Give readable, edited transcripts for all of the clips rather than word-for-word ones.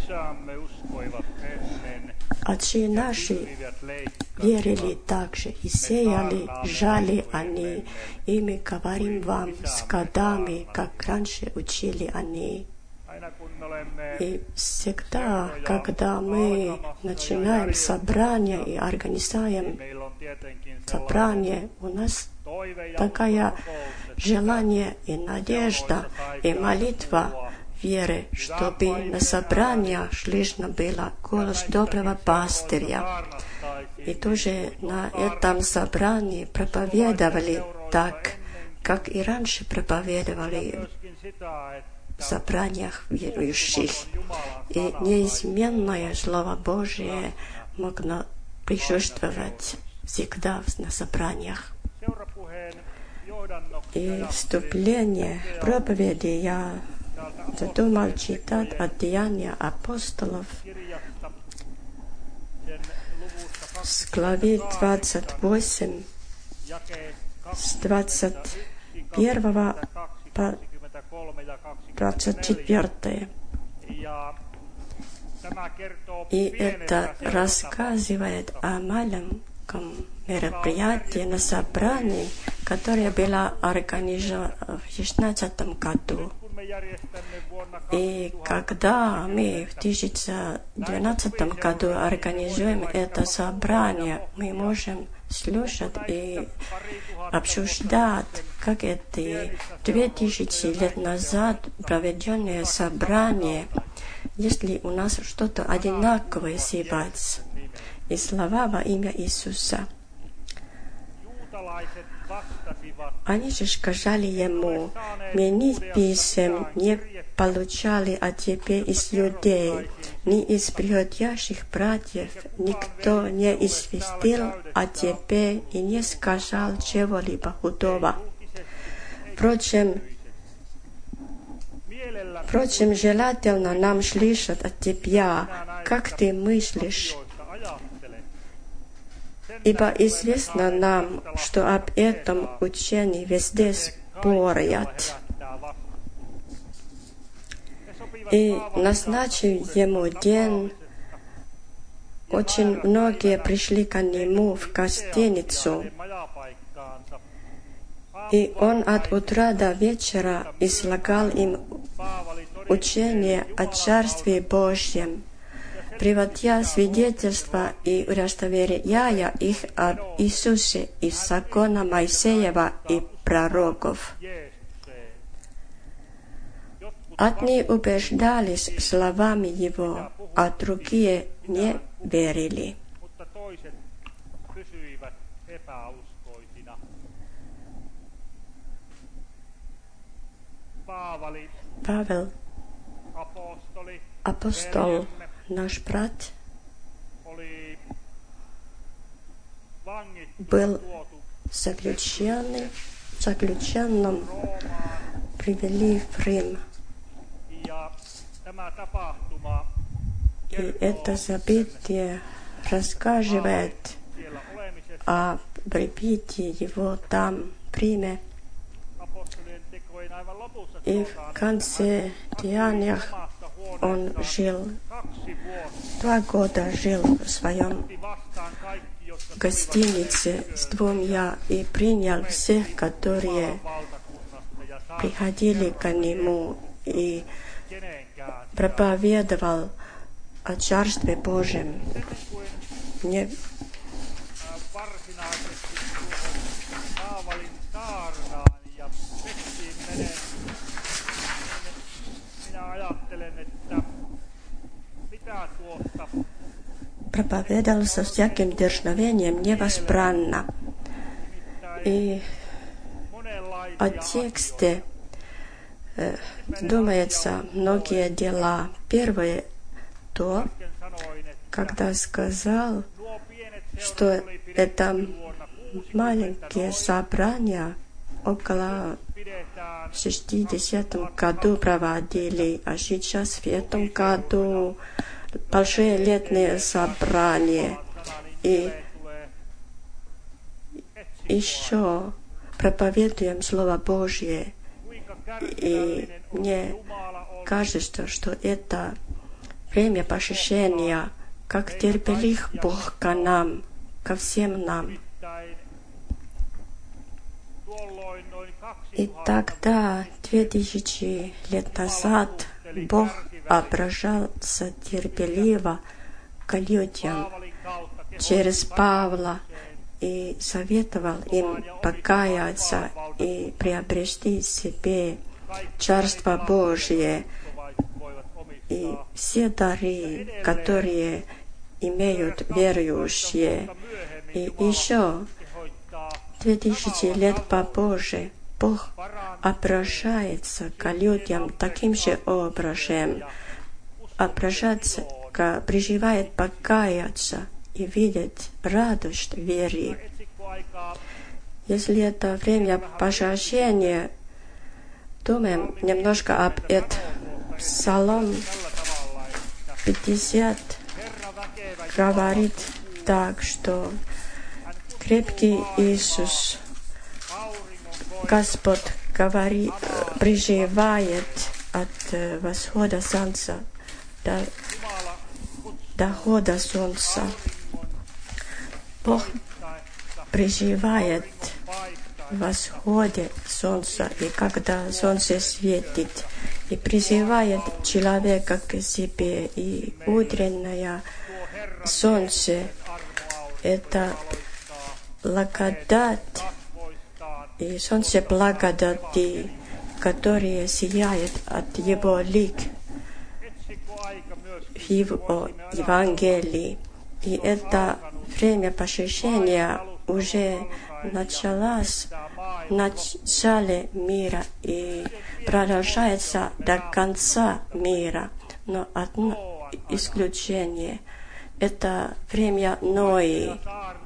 Отцы наши верили также и сеяли, жали они, и мы говорим вам с годами, как раньше учили они. И всегда, когда мы начинаем собрание и организуем собрание, у нас такое желание и надежда, и молитва веры, чтобы на собрание слышно было голос доброго пастыря. И тоже на этом собрании проповедовали так, как и раньше проповедовали в собраниях верующих. И неизменное Слово Божие могло присутствовать всегда на собраниях. И вступление проповеди я задумал читать от Деяния апостолов с главы 28, с 21 по 24. И это рассказывает о маленьком мероприятии на собрании, которое было организовано в 2016 году. И когда мы в 2012 году организуем это собрание, мы можем слушать и обсуждать, как эти 2000 лет назад проведенное собрание, если у нас что-то одинаковое сегодня. И слова во имя Иисуса. Они же сказали ему: «Мы ни писем не получали о тебе из людей, ни из приходящих братьев, никто не известил о тебе и не сказал чего-либо худого. Впрочем, желательно нам слышать от тебя, как ты мыслишь. Ибо известно нам, что об этом учении везде спорят». И назначив ему день, очень многие пришли к нему в гостиницу. И он от утра до вечера излагал им учение о Царстве Божьем, приводя свидетельства и удостоверяя их об Иисусе из закона Моисеева и пророков. Одни убеждались словами его, а другие не верили. Павел, апостол, наш брат, был заключенным, привели в Рим. И это событие рассказывает о прибытии его там, в Риме. И в конце Деяниях он жил, 2 года жил в своем гостинице с 2 и принял всех, которые приходили к нему, и проповедовал о Царстве Божьем. Проповедовал со всяким дерзновением невозбранно. И о тексте думается многие дела. Первое то, когда сказал, что это маленькие собрания около 60 году проводили, а сейчас в этом году большое летнее собрание. И еще проповедуем Слово Божье. И мне кажется, что это время пошищения, как терпелив Бог к нам, ко всем нам. И тогда, 2000 лет назад, Бог обращался терпеливо к людям через Павла и советовал им покаяться и приобрести себе Царство Божие и все дары, которые имеют верующие. И еще 2000 лет попозже Бог обращается к людям таким же образом, призывает покаяться и видеть радость в вере. Если это время пожаления, думаем немножко об этом. Псалом 50 говорит так, что крепкий Иисус, Господь призывает от восхода солнца до дохода солнца. Бог призывает в восходе солнца, и когда солнце светит, и призывает человека к себе, и утреннее солнце — это благодать, и солнце благодати, которое сияет от Его лик в Его Евангелии. И это время посвящения уже началось в начале мира и продолжается до конца мира. Но одно исключение — это время Нои.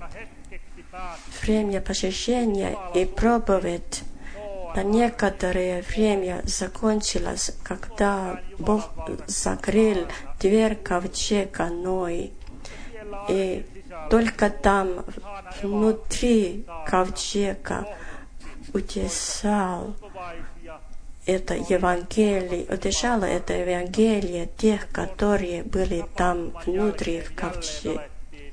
Время посвящения и проповедь на некоторое время закончилось, когда Бог закрыл дверь ковчега Нои. И только там, внутри ковчега, утешало это Евангелие тех, которые были там внутри в ковчеге.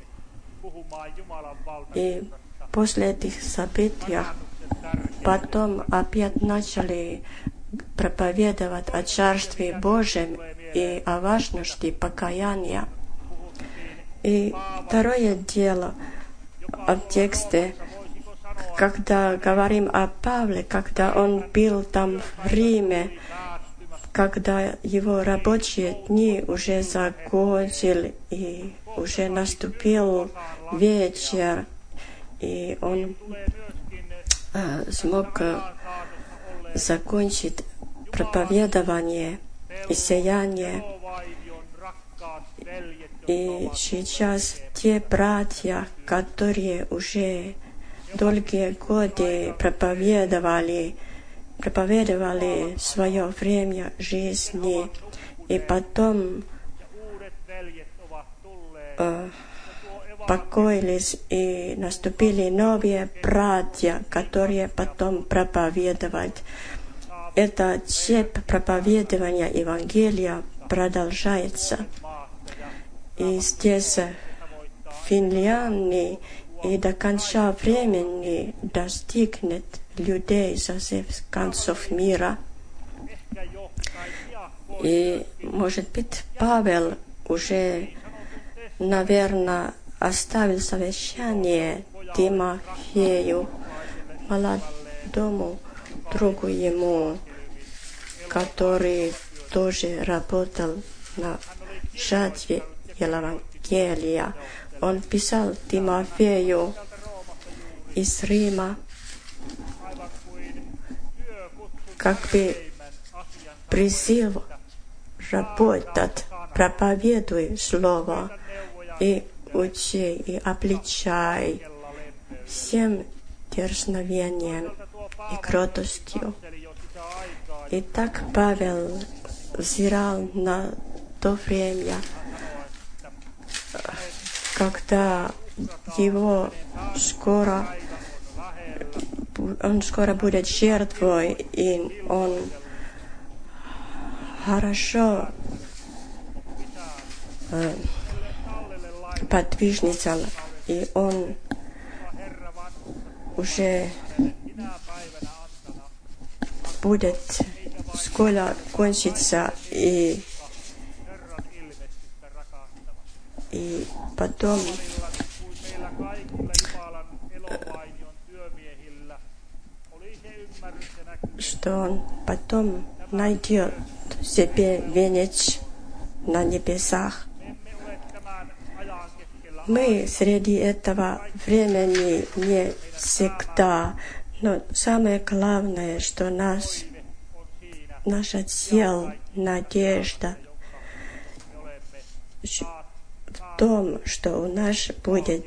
И после этих событий потом опять начали проповедовать о Царстве Божьем и о важности покаяния. И второе дело в тексте, когда говорим о Павле, когда он был там в Риме, когда его рабочие дни уже закончили, и уже наступил вечер, и он смог закончить проповедование и сияние. И сейчас те братья, которые уже долгие годы проповедовали свое время жизни, и потом покоились, и наступили новые братья, которые потом проповедовали. Это цепь проповедования Евангелия продолжается. И здесь Финляндия и до конца времени достигнет людей со всех концов мира. И, может быть, Павел уже, наверное, оставил совещание Тимофею, молодому другу ему, который тоже работал на жатве Евангелия. Он писал Тимофею из Рима, как бы призыв работать, проповедуй слово и учи, и обличай всем дерзновением и кротостью. И так Павел взирал на то время, когда он скоро будет жертвой, и он хорошо подвижница, и он уже будет скоро кончиться, и потом что он потом найдет себе венец на небесах. Мы среди этого времени не всегда, но самое главное, что наша цель, надежда в том, что у нас будет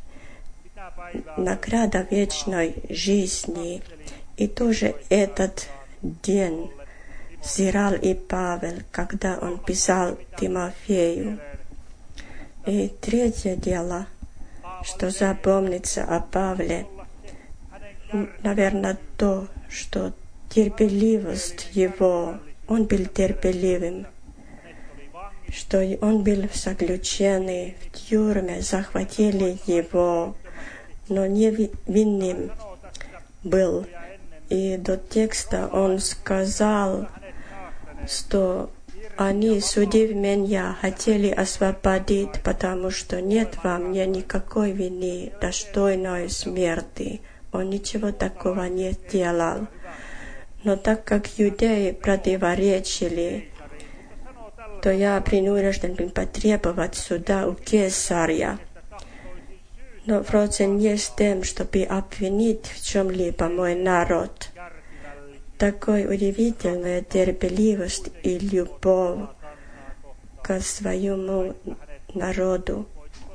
награда вечной жизни. И тоже этот день взирал и Павел, когда он писал Тимофею. И третье дело, что запомнится о Павле, наверное, то, что терпеливость его, он был терпеливым, что он был заключенный в тюрьме, захватили его, но невинным был. И до текста он сказал, что они, судив меня, хотели освободить, потому что нет во мне никакой вины, достойной смерти. Он ничего такого не делал. Но так как юдеи противоречили, то я принужден был потребовать суда у Кесаря. Но вроде не с тем, чтобы обвинить в чем-либо мой народ. Такой удивительная терпеливость и любовь к своему народу.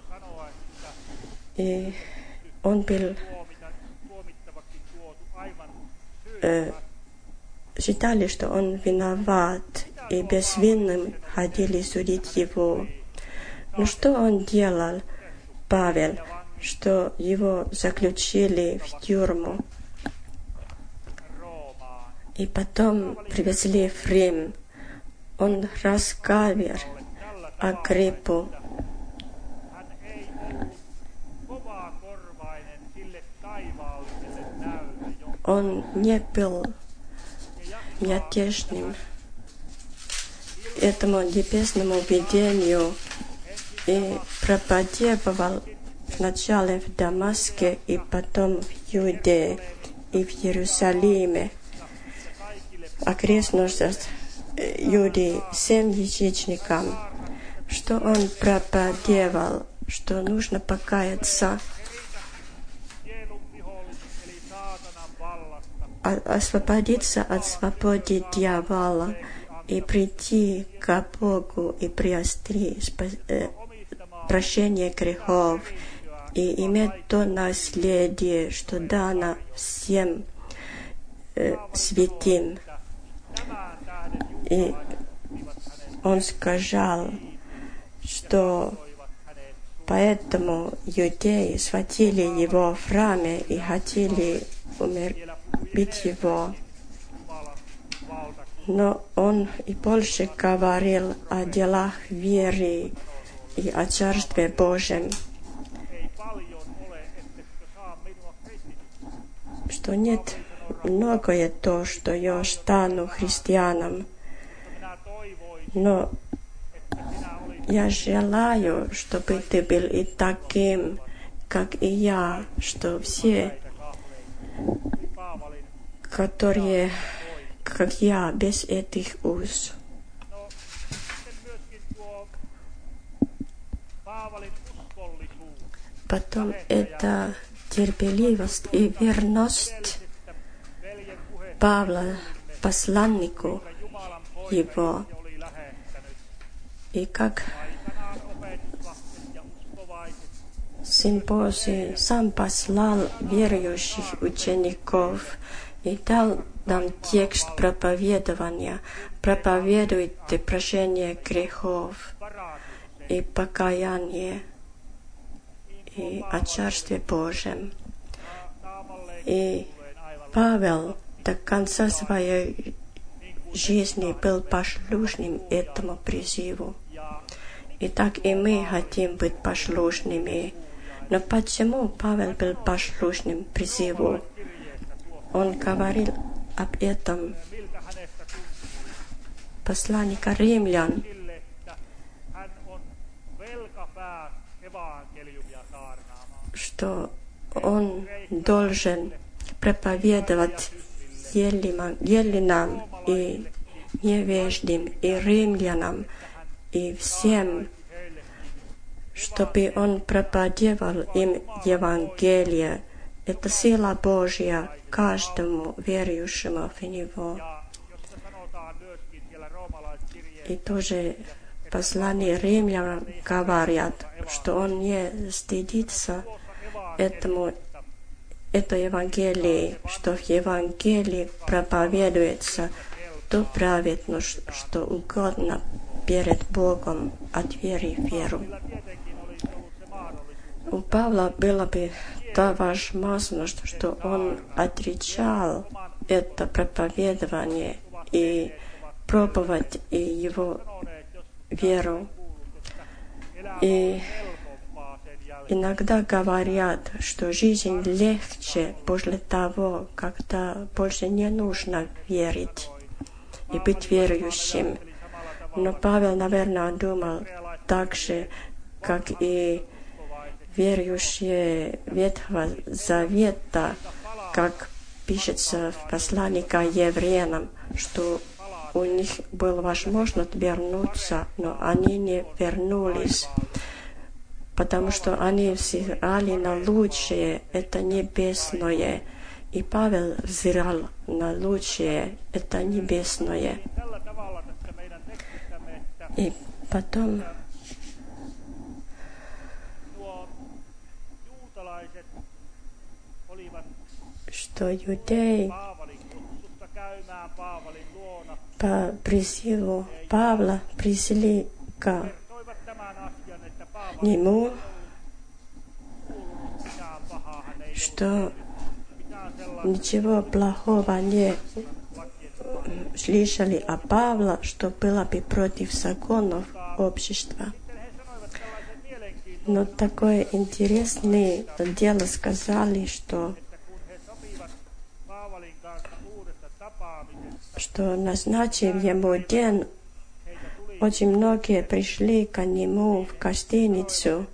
И он был, считали, что он виноват, и безвинным ходили судить его. Но что он делал, Павел, что его заключили в тюрьму? И потом привезли в Рим. Он рассказывал Агриппу. Он не был мятежным этому небесному видению и проповедовал сначала в Дамаске и потом в Иудее и в Иерусалиме. Окрестностях Иудеи всем язычникам, что он проповедовал, что нужно покаяться, освободиться от свободы дьявола и прийти к Богу и приобрести прощение грехов и иметь то наследие, что дано всем святым. И он сказал, что поэтому иудеи схватили его в храме и хотели убить его. Но он и больше говорил о делах веры и о Царстве Божьем, что нет многое то, что я стану христианом, но я желаю, чтобы ты был и таким, как и я, что все, которые, как я, без этих уз. Потом это терпеливость и верность Павла, посланнику его. И как Сын Божий сам послал верующих учеников и дал нам текст проповедования. Проповедуйте прощение грехов и покаяние и о Царстве Божьем. И Павел до конца своей жизни был послушным этому призыву. И так и мы хотим быть послушными. Но почему Павел был послушным призыву? Он говорил об этом посланника римлян, что он должен проповедовать еллинам и невеждам и римлянам и всем, чтобы он проповедовал им Евангелие. Это сила Божья каждому верующему в Него. И тоже послание римлянам говорят, что он не стыдится это Евангелие, что в Евангелии проповедуется то праведно, что угодно перед Богом от веры в веру. У Павла была бы та возможность, что он отрицал это проповедование и пробовать его веру. И иногда говорят, что жизнь легче после того, когда больше не нужно верить и быть верующим. Но Павел, наверное, думал так же, как и верующие Ветхого Завета, как пишется в послании к евреям, что у них была возможность вернуться, но они не вернулись, потому что они взирали на лучшее, это небесное. И Павел взирал на лучшее, это небесное. И потом что иудеи по призыву Павла пришли к нему, что ничего плохого не слышали о Павле, что было бы против законов общества. Но такое интересное дело сказали, что назначив ему день, очень многие пришли к нему в гостиницу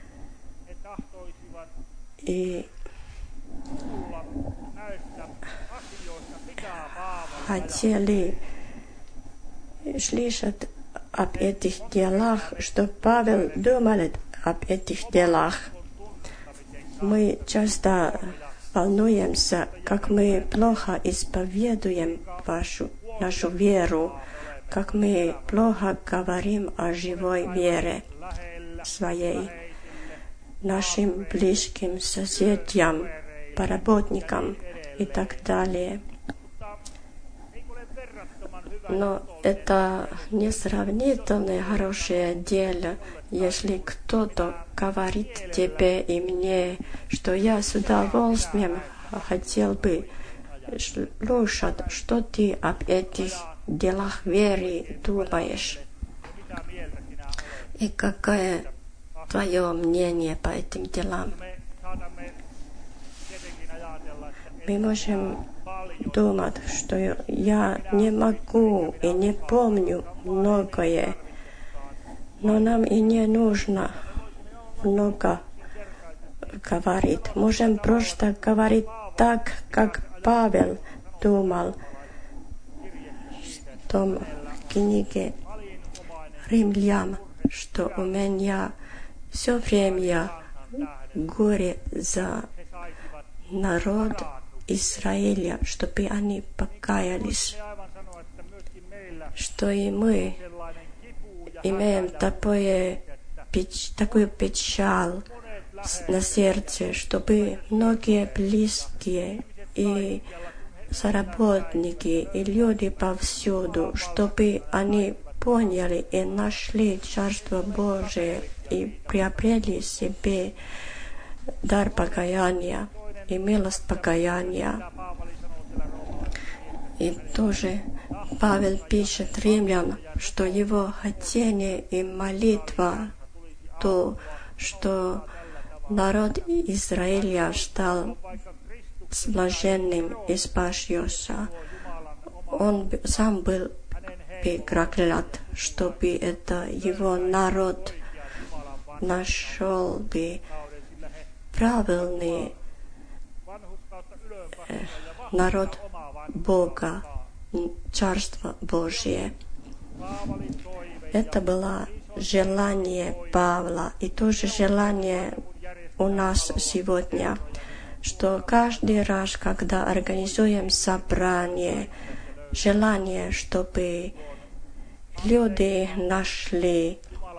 и хотели слышать об этих делах, что Павел думал об этих делах. Мы часто волнуемся, как мы плохо исповедуем нашу веру, как мы плохо говорим о живой вере своей нашим близким соседям, поработникам и так далее. Но это несравнительно хорошее дело, если кто-то говорит тебе и мне, что я с удовольствием хотел бы слушать, что ты об этих делах веры думаешь. И какое твое мнение по этим делам? Мы можем думать, что я не могу и не помню многое, но нам и не нужно много говорить. Можем просто говорить так, как Павел думал в том книге Римлян, что у меня все время горе за народ Израиля, чтобы они покаялись, что и мы имеем такую печаль на сердце, чтобы многие близкие и соработники и люди повсюду, чтобы они поняли и нашли Царство Божие и приобрели себе дар покаяния и милость покаяния. И тоже Павел пишет римлянам, что его хотение и молитва то, что народ Израиля стал блаженным и спасется. Он сам был проклят, чтобы это его народ нашел бы правильный народ Бога, Царство Божие. Это было желание Павла и тоже желание у нас сегодня, что каждый раз, когда организуем собрание, желание, чтобы люди нашли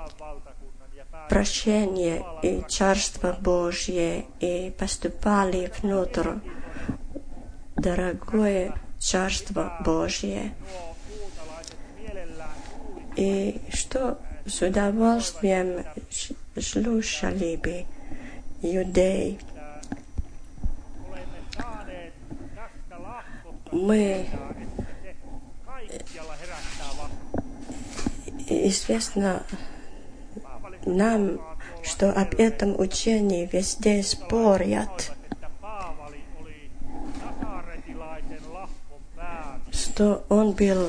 прощение и Царство Божье и поступали внутрь дорогое Царство Божье. И что с удовольствием слушали бы иудеи. Мы известно нам, что об этом учении везде спорят, что он был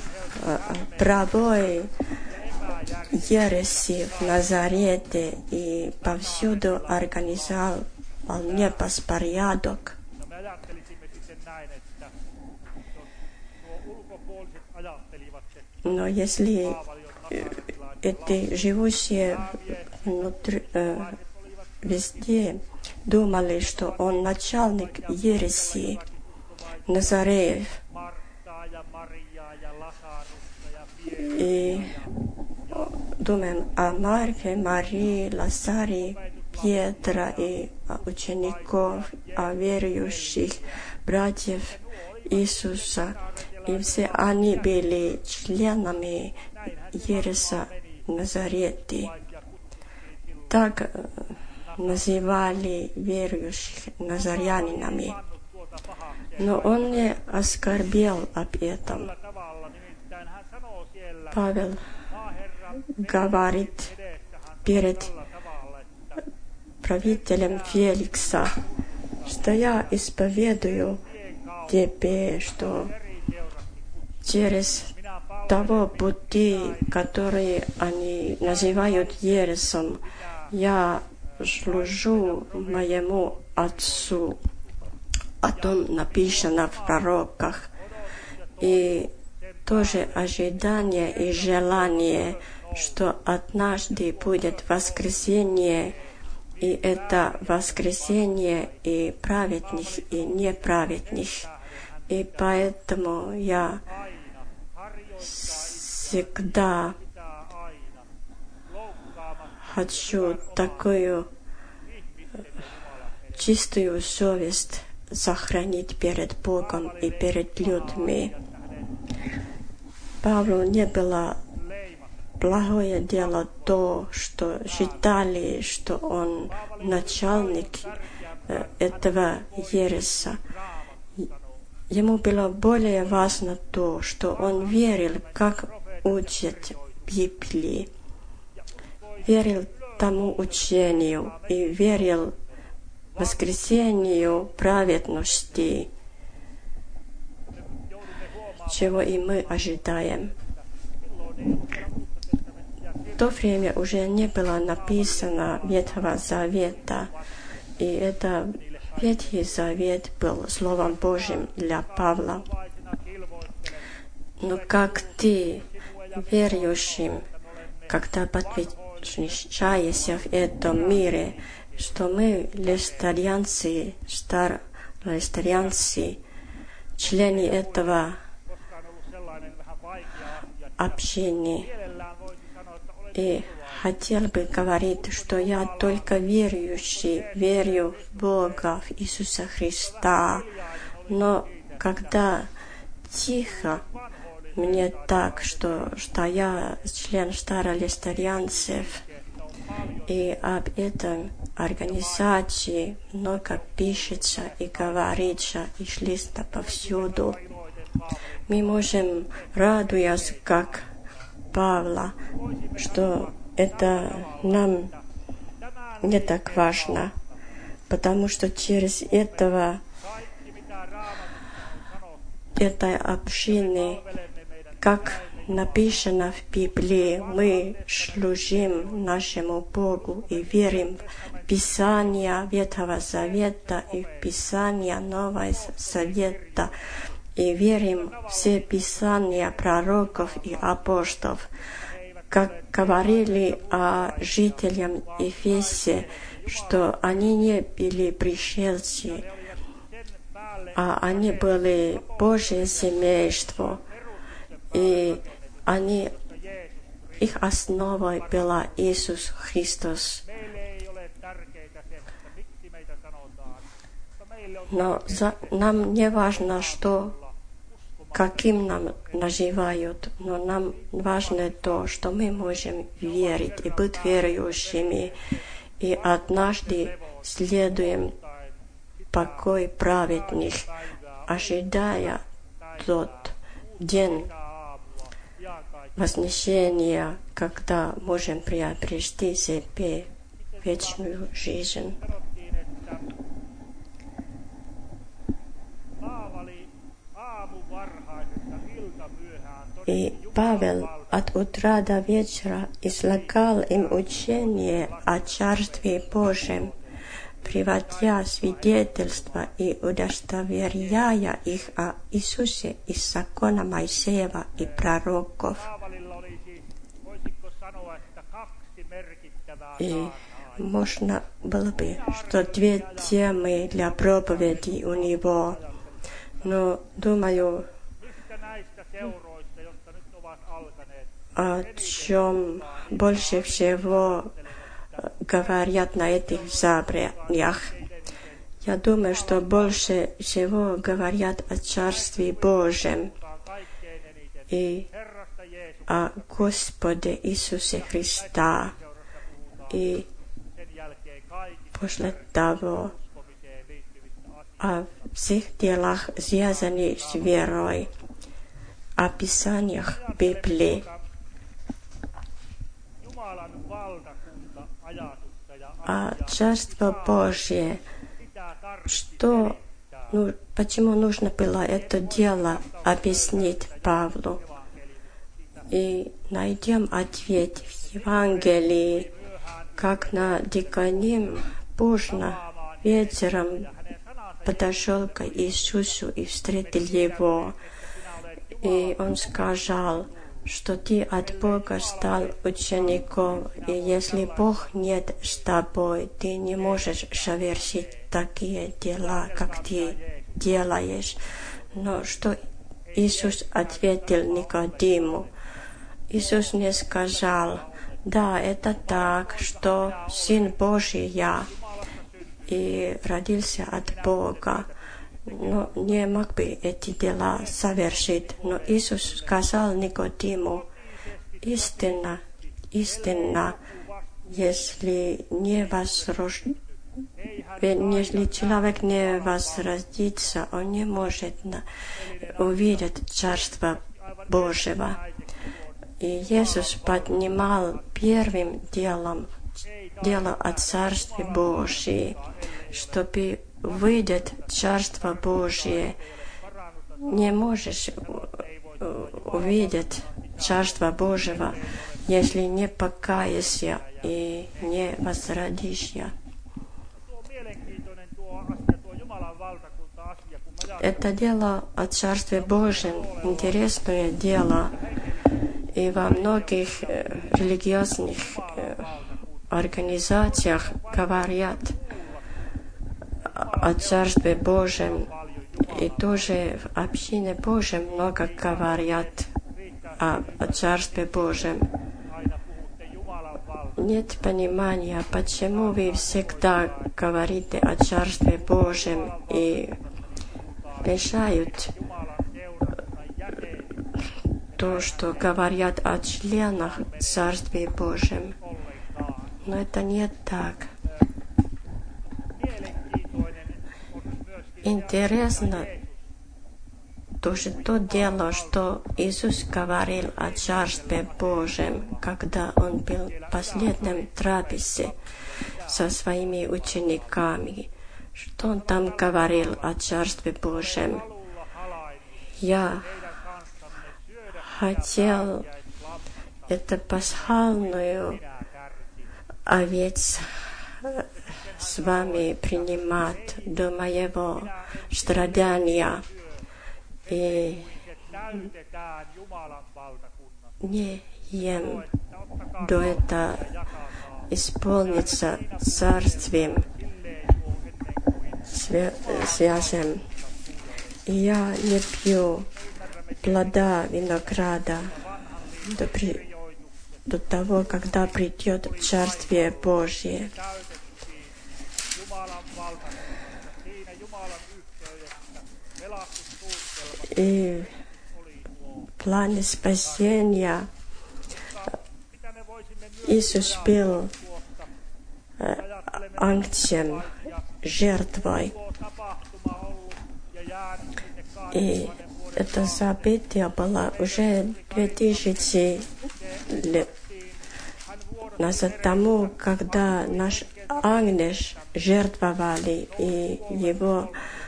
правой ереси в Назарете и повсюду организовал непорядок. Но если эти живущие внутри, везде думали, что он начальник ереси, Назареев, и думаем о Марфе, Марии, Лазаре, Петра и учеников, о верующих братьев Иисуса. И все они были членами ереса Назарете. Так называли верующих назарянинами. Но он не оскорбил об этом. Павел говорит перед правителем Феликса, что я исповедую тебе, что через того пути, который они называют ересом, я служу моему Отцу. О том написано в пророках. И тоже ожидание и желание, что однажды будет воскресение, и это воскресение и праведных, и неправедных. И поэтому я всегда хочу такую чистую совесть сохранить перед Богом и перед людьми. Павлу не было благое дело то, что считали, что он начальник этого ереса. Ему было более важно то, что он верил, как учат в Библии, верил тому учению и верил воскресению праведности, чего и мы ожидаем. В то время уже не было написано Ветхого Завета, и это Ветхий Завет был Словом Божьим для Павла. Но как ты, верующим, когда подвечаешься в этом мире, что мы лестарианцы, старолестарианцы, члены этого общения, и хотел бы говорить, что я только верующий, верю в Бога, в Иисуса Христа. Но когда тихо мне так, что я член старолестарианцев, и об этом организации много пишется и говорится, и шлично повсюду. Мы можем радоваться, как Павла, что это нам не так важно, потому что через этой общины, как написано в Библии, мы служим нашему Богу и верим в Писание Ветхого Завета и в Писание Нового Завета, и верим в все Писания пророков и апостолов. Как говорили о жителях Ефесе, что они не были пришельцы, а они были Божье семейство, и их основой была Иисус Христос. Но нам не важно, каким нам называют, но нам важно то, что мы можем верить и быть верующими, и однажды следуем покой праведных, ожидая тот день вознесения, когда можем приобрести себе вечную жизнь. И Павел от утра до вечера излагал им учение о Царстве Божьем, приводя свидетельства и удостоверяя их о Иисусе из закона Моисеева и пророков. И можно было бы, что 2 темы для проповеди у него, но думаю, о чем больше всего говорят на этих собраниях. Я думаю, что больше всего говорят о Царстве Божьем и о Господе Иисусе Христа. И после того о всех делах, связанных с верой, о Писаниях Библии. А Царство Божье, почему нужно было это дело объяснить Павлу? И найдем ответ в Евангелии, как на Никодим поздно вечером подошел к Иисусу и встретил его. И он сказал, что ты от Бога стал учеником, и если Бог нет с тобой, ты не можешь совершить такие дела, как ты делаешь. Но что Иисус ответил Никодиму? Иисус не сказал, да, это так, что Сын Божий я, и родился от Бога, но не мог бы эти дела совершить. Но Иисус сказал Никодиму, истинно, если человек не возродится, он не может увидеть Царство Божьего. И Иисус поднимал первым делом дело о Царстве Божьем, чтобы выйдет Царство Божие. Не можешь увидеть Царство Божьего, если не покаешься и не возродишься. Это дело о Царстве Божьем, интересное дело, и во многих религиозных организациях говорят о Царстве Божьем, и тоже в общине Божьей много говорят о Царстве Божьем. Нет понимания, почему вы всегда говорите о Царстве Божьем и мешают то, что говорят о членах Царствия Божьем. Но это не так. Интересно тоже то дело, что Иисус говорил о Царстве Божьем, когда Он был в последнем трапезе со своими учениками. Что Он там говорил о Царстве Божьем? Я хотел эту пасхальную овец с вами принимать до моего страдания. И не ем до этого исполнится царствием связем. И я не пью плода винограда до того, когда придет Царствие Божье. И в плане спасения Иисус был агнцем, жертвой. И это событие было уже 2000 лет назад тому, когда наш агнец жертвовали, и его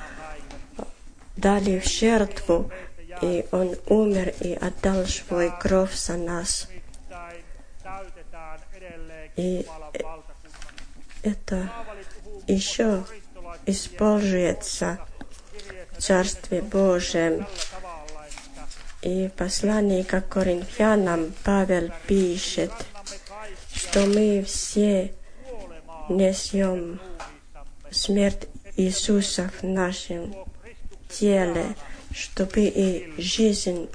дали в жертву, и он умер и отдал свою кровь за нас. И это еще используется в Царстве Божьем. И в послании к Коринфянам Павел пишет, что мы все несем смерть Иисуса в нашем теле, чтобы и жизнь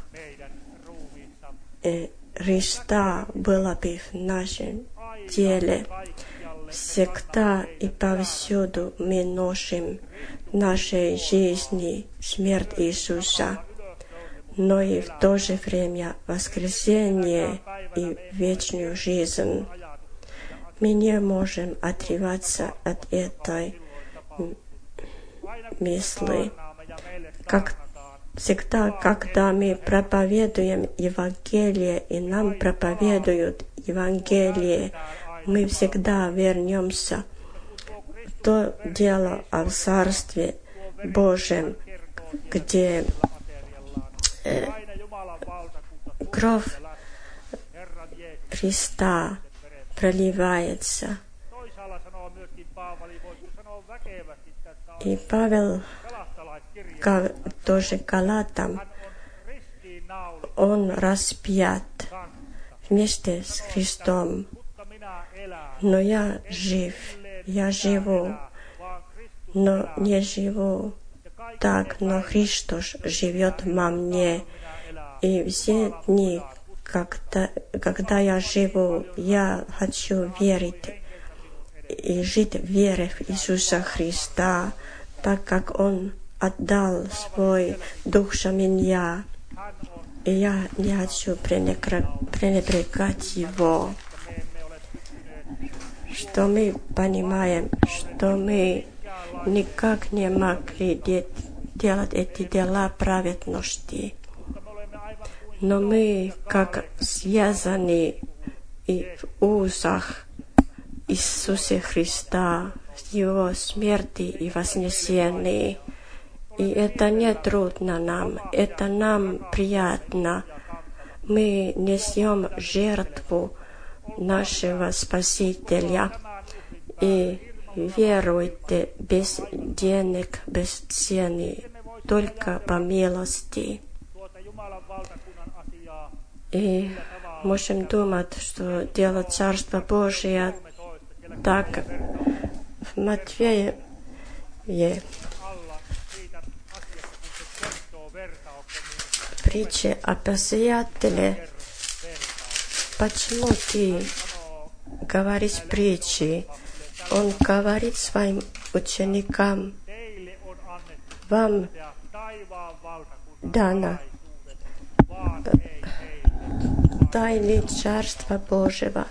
Христа была бы в нашем теле. Всегда и повсюду мы носим в нашей жизни смерть Иисуса, но и в то же время воскресение и вечную жизнь. Мы не можем отрываться от этой мысли. Как всегда, когда мы проповедуем Евангелие, и нам проповедуют Евангелие, мы всегда вернемся в то дело о Царстве Божьем, где кровь Христа проливается. И Павел, тоже Галатам, он распят вместе с Христом. Но я жив, я живу, но не живу так, но Христос живет во мне. И все дни, когда я живу, я хочу верить и жить в вере в Иисуса Христа, так как Он отдал свой Дух за меня. И я не хочу пренебрегать Его. Что мы понимаем, что мы никак не могли делать эти дела праведности. Но мы как связаны и в узах Иисуса Христа, в Его смерти и вознесении. И это не трудно нам, это нам приятно. Мы несем жертву нашего Спасителя. И веруйте без денег, без цены, только по милости. И можем думать, что дело Царства Божия так в Матфея притче о посеятеле. Почему ты говоришь притчи? Он говорит своим ученикам: вам дано тайны Царства Божьего.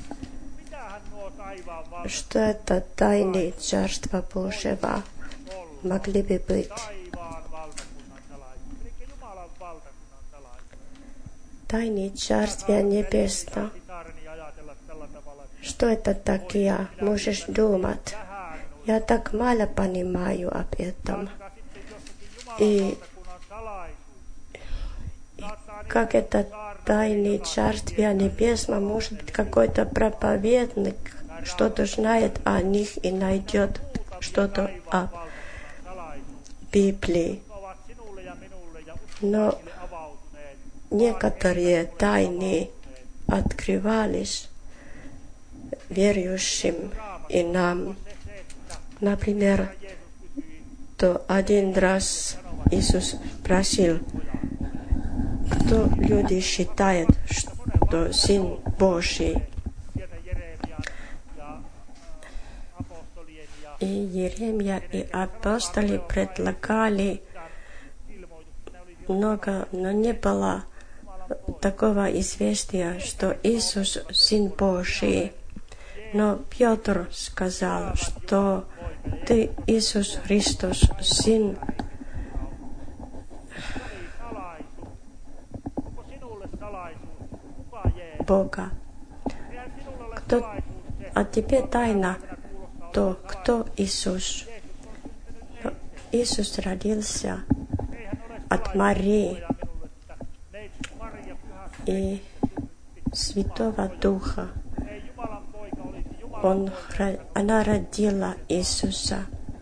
Что это тайны Царства Божьего могли бы быть? тайны Царствия Небесного. Что это такое? Можешь думать. Я так мало понимаю об этом. И как это тайны Царствия Небесного, может быть, какой-то проповедник что-то знает о них и найдет что-то о Библии. Но некоторые тайны открывались верующим и нам. Например, то один раз Иисус спросил, кто люди считают, что Сын Божий. И Еремия и апостоли предлагали много, но не было такого известия, что Иисус Сын Божий. Но Петр сказал, что Ты, Иисус Христос, Сын Бога. А теперь тайна, то кто Иисус? Иисус родился от Марии и Святого Духа. Она родила Иисуса.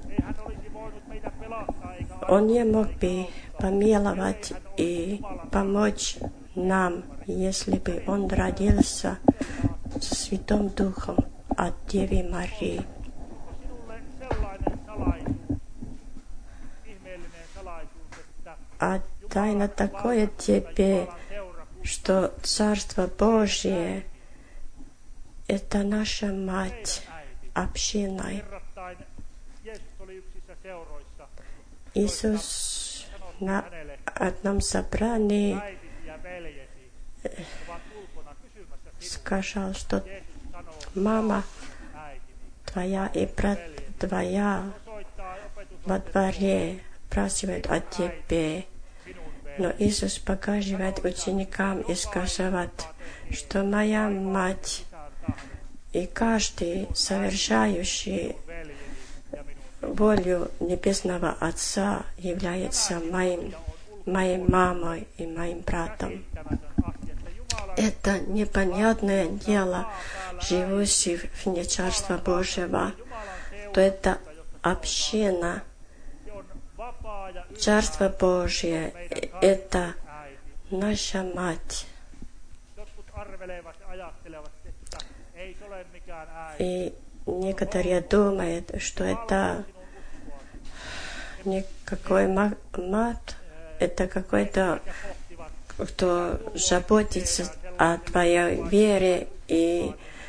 Он не мог бы помиловать и помочь нам, если бы Он родился со Святым Духом от Девы Марии. А тайна такое тебе, что Царство Божие — это наша мать, община. Иисус на одном собрании сказал, что мама твоя и брат твоя во дворе спрашивают о тебе. Но Иисус показывает ученикам и сказывает, что моя мать и каждый, совершающий волю Небесного Отца, является моей мамой и моим братом. Это непонятное дело, живущий вне Царства Божьего, то это община. Царство Божие — это наша мать. И некоторые думают, что это никакой мать, это какой-то, кто заботится о твоей вере и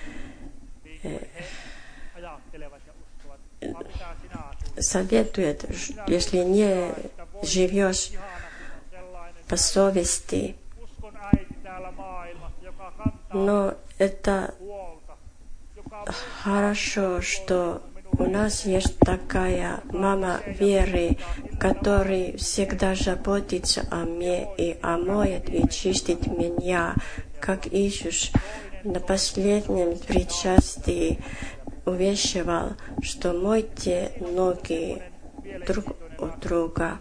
советует, если не живешь по совести. Но это хорошо, что у нас есть такая мама веры, которая всегда заботится о мне и омоет и чистит меня, как Иисус на последнем причастии увещевал, что мойте ноги друг у друга.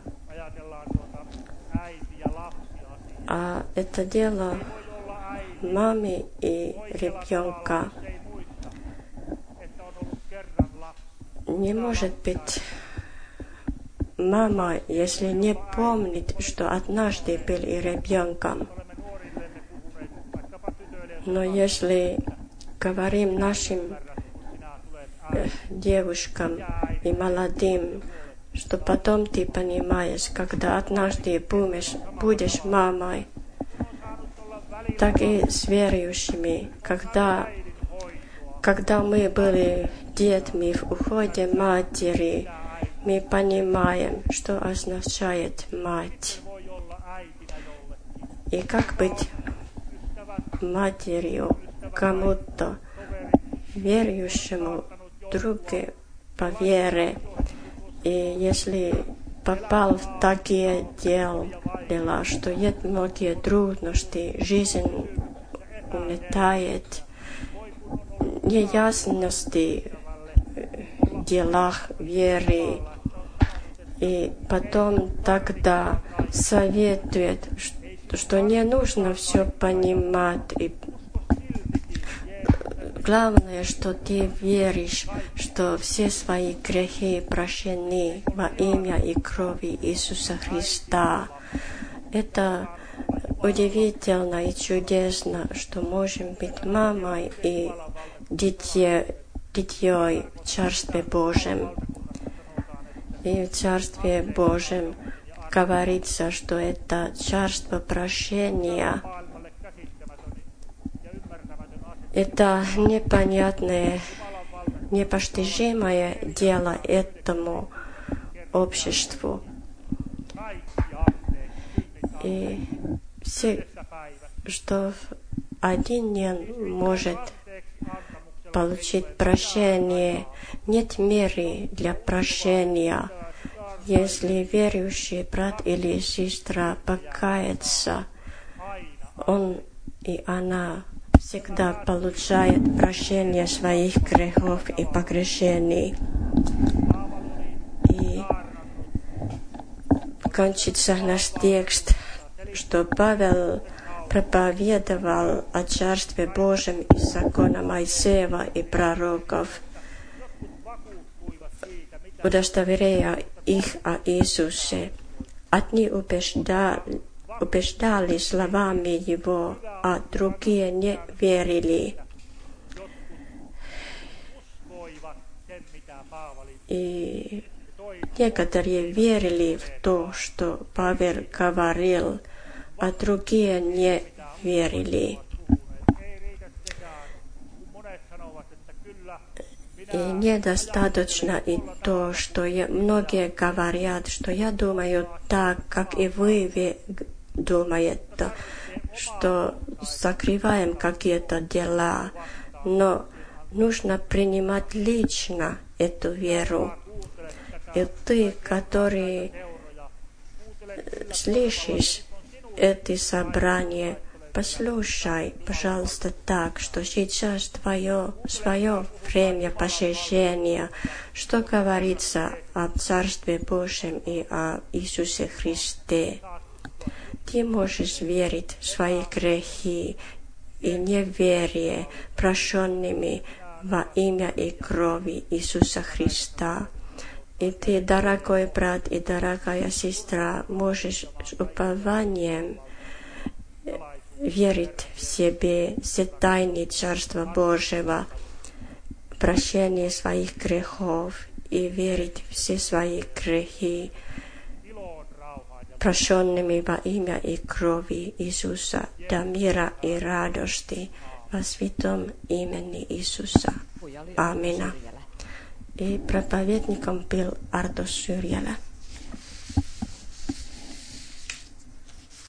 А это дело мамы и ребенка. Не может быть мама, если не помнит, что однажды был и ребенком. Но если говорим нашим девушкам и молодым, что потом ты понимаешь, когда однажды будешь мамой, так и с верующими, когда мы были детьми в уходе матери, мы понимаем, что означает мать. И как быть матерью кому-то, верующему другу по вере. И если попал в такие дела, видела, что есть многие трудности, жизнь угнетает, неясности в делах веры. И потом тогда советует, что не нужно все понимать. И главное, что ты веришь, что все свои грехи прощены во имя и крови Иисуса Христа. Это удивительно и чудесно, что можем быть мамой и дитей в Царстве Божьем. И в Царстве Божьем говорится, что это Царство прощения. Это непонятное, непостижимое дело этому обществу. И все, что один не может получить прощение, нет меры для прощения. Если верующий брат или сестра покается, он и она всегда получает прощение своих грехов и погрешений. И кончится наш текст, что Павел проповедовал о Царстве Божьем из закона Моисеева и пророков, удостоверяя их о Иисусе. Одни убеждали словами Его, а другие не верили. И некоторые верили в то, что Павел говорил, а другие не верили. И недостаточно и то, что многие говорят, что я думаю так, как и вы думаете, что закрываем какие-то дела, но нужно принимать лично эту веру. И ты, который слышишь это собрание, послушай, пожалуйста, так, что сейчас свое время посещения, что говорится о Царстве Божьем и о Иисусе Христе. Ты можешь верить в свои грехи и неверие прощенными во имя и крови Иисуса Христа. И ты, дорогой брат и дорогая сестра, можешь с упованием верить в себе все тайны Царства Божьего, прощение своих грехов и верить в все свои грехи, прощенными во имя и крови Иисуса, до мира и радости во святом имени Иисуса. Аминь. И проповедником был Arto Syrjälä.